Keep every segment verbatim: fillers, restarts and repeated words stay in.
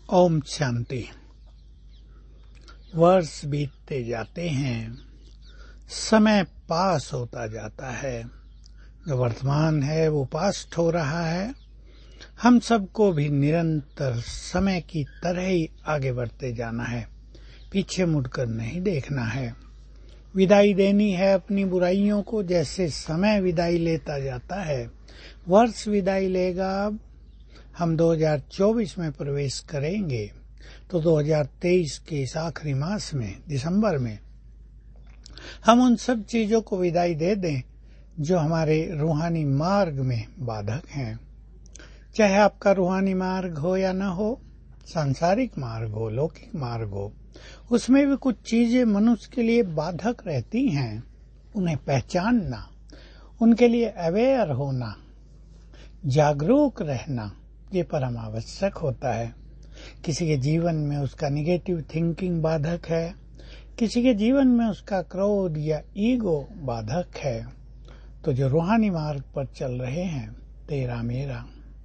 ओम शांति। वर्ष बीतते जाते हैं, समय पास होता जाता है। जो वर्तमान है वो पास्ट हो रहा है। हम सबको भी निरंतर समय की तरह ही आगे बढ़ते जाना है, पीछे मुड़कर नहीं देखना है। विदाई देनी है अपनी बुराइयों को, जैसे समय विदाई लेता जाता है। वर्ष विदाई लेगा। अब हम दो हज़ार चौबीस में प्रवेश करेंगे तो दो हज़ार तेईस के इस आखिरी मास में, दिसंबर में, हम उन सब चीजों को विदाई दे दें जो हमारे रूहानी मार्ग में बाधक हैं। चाहे आपका रूहानी मार्ग हो या न हो, सांसारिक मार्ग हो, लौकिक मार्ग हो, उसमें भी कुछ चीजें मनुष्य के लिए बाधक रहती हैं। उन्हें पहचानना, उनके लिए अवेयर होना, जागरूक रहना, ये परम आवश्यक होता है। किसी के जीवन में उसका निगेटिव थिंकिंग बाधक है, किसी के जीवन में उसका क्रोध या ईगो बाधक है। तो जो रूहानी मार्ग पर चल रहे हैं, तेरा मेरा,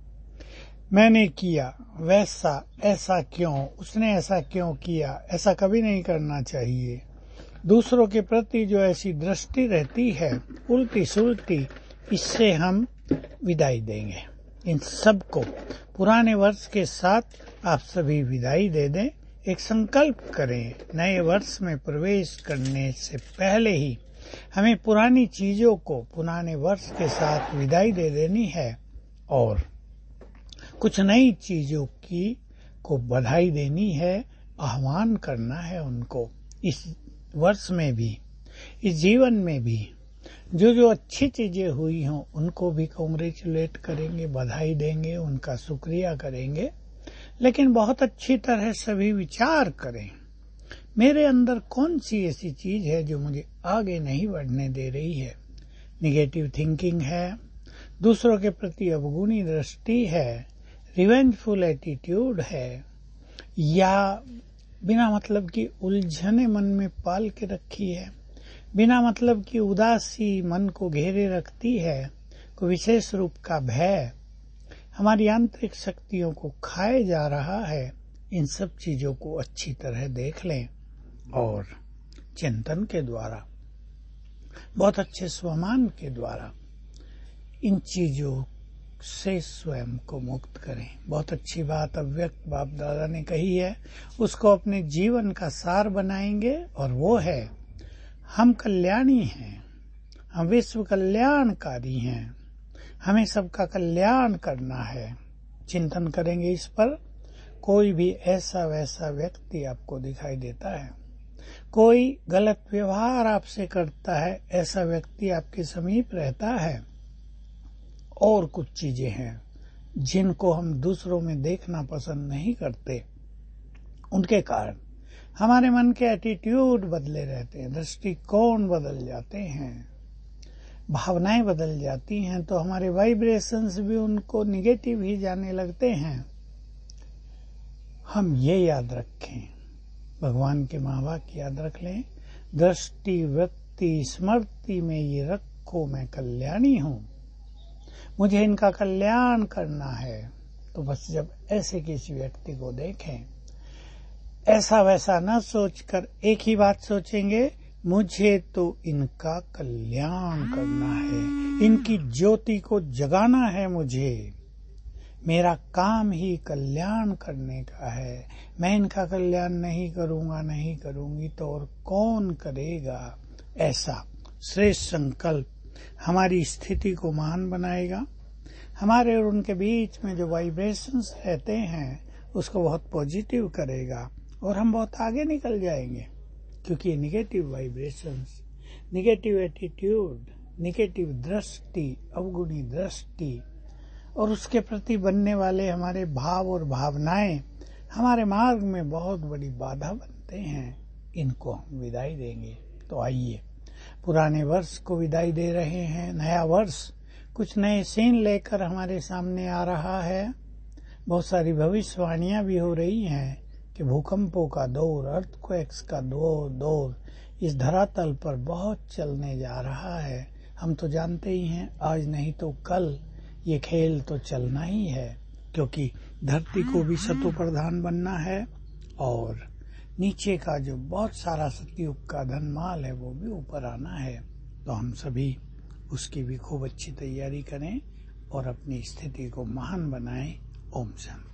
मैंने किया वैसा, ऐसा क्यों, उसने ऐसा क्यों किया, ऐसा कभी नहीं करना चाहिए। दूसरों के प्रति जो ऐसी दृष्टि रहती है उल्टी सुलटी, इससे हम विदाई देंगे। इन सब को पुराने वर्ष के साथ आप सभी विदाई दे दें। एक संकल्प करें, नए वर्ष में प्रवेश करने से पहले ही हमें पुरानी चीजों को पुराने वर्ष के साथ विदाई दे देनी है और कुछ नई चीजों की को बधाई देनी है, आह्वान करना है उनको। इस वर्ष में भी, इस जीवन में भी जो जो अच्छी चीजें हुई हों उनको भी कॉन्ग्रेचुलेट करेंगे, बधाई देंगे, उनका शुक्रिया करेंगे। लेकिन बहुत अच्छी तरह सभी विचार करें, मेरे अंदर कौन सी ऐसी चीज है जो मुझे आगे नहीं बढ़ने दे रही है। निगेटिव थिंकिंग है, दूसरों के प्रति अवगुणी दृष्टि है, रिवेंजफुल एटीट्यूड है, या बिना मतलब की उलझने मन में पाल के रखी है, बिना मतलब की उदासी मन को घेरे रखती है, कोई विशेष रूप का भय हमारी आंतरिक शक्तियों को खाए जा रहा है। इन सब चीजों को अच्छी तरह देख लें और चिंतन के द्वारा, बहुत अच्छे स्वमान के द्वारा इन चीजों से स्वयं को मुक्त करें। बहुत अच्छी बात अव्यक्त बाप दादा ने कही है, उसको अपने जीवन का सार बनाएंगे और वो है, हम कल्याणी हैं, हम विश्व कल्याणकारी हैं, हमें सबका कल्याण करना है। चिंतन करेंगे इस पर। कोई भी ऐसा वैसा व्यक्ति आपको दिखाई देता है, कोई गलत व्यवहार आपसे करता है, ऐसा व्यक्ति आपके समीप रहता है, और कुछ चीजें हैं जिनको हम दूसरों में देखना पसंद नहीं करते। उनके कारण हमारे मन के एटीट्यूड बदले रहते हैं, दृष्टिकोण बदल जाते हैं, भावनाएं बदल जाती हैं, तो हमारे वाइब्रेशंस भी उनको निगेटिव ही जाने लगते हैं। हम ये याद रखें, भगवान के माँ बाप की याद रख लें, दृष्टि वृत्ति स्मृति में ये रखो मैं कल्याणी हूँ, मुझे इनका कल्याण करना है। तो बस जब ऐसे किसी व्यक्ति को देखें, ऐसा वैसा न सोचकर एक ही बात सोचेंगे, मुझे तो इनका कल्याण करना है, इनकी ज्योति को जगाना है, मुझे मेरा काम ही कल्याण करने का है। मैं इनका कल्याण नहीं करूंगा, नहीं करूंगी तो और कौन करेगा। ऐसा श्रेष्ठ संकल्प हमारी स्थिति को महान बनाएगा। हमारे और उनके बीच में जो वाइब्रेशंस रहते हैं उसको बहुत पॉजिटिव करेगा और हम बहुत आगे निकल जाएंगे। क्योंकि negative vibrations, negative attitude, negative दृष्टि, अवगुणी दृष्टि और उसके प्रति बनने वाले हमारे भाव और भावनाएं हमारे मार्ग में बहुत बड़ी बाधा बनते हैं। इनको हम विदाई देंगे। तो आइए, पुराने वर्ष को विदाई दे रहे हैं, नया वर्ष कुछ नए सीन लेकर हमारे सामने आ रहा है। बहुत सारी भविष्यवाणियां भी हो रही हैं कि भूकंपों का दौर, अर्थक्वेक्स का दौर दौर इस धरातल पर बहुत चलने जा रहा है। हम तो जानते ही हैं, आज नहीं तो कल ये खेल तो चलना ही है। क्योंकि धरती को भी सतो प्रधान बनना है और नीचे का जो बहुत सारा सतयुग का धन माल है वो भी ऊपर आना है। तो हम सभी उसकी भी खूब अच्छी तैयारी करें और अपनी स्थिति को महान बनाएं। ओम शांति।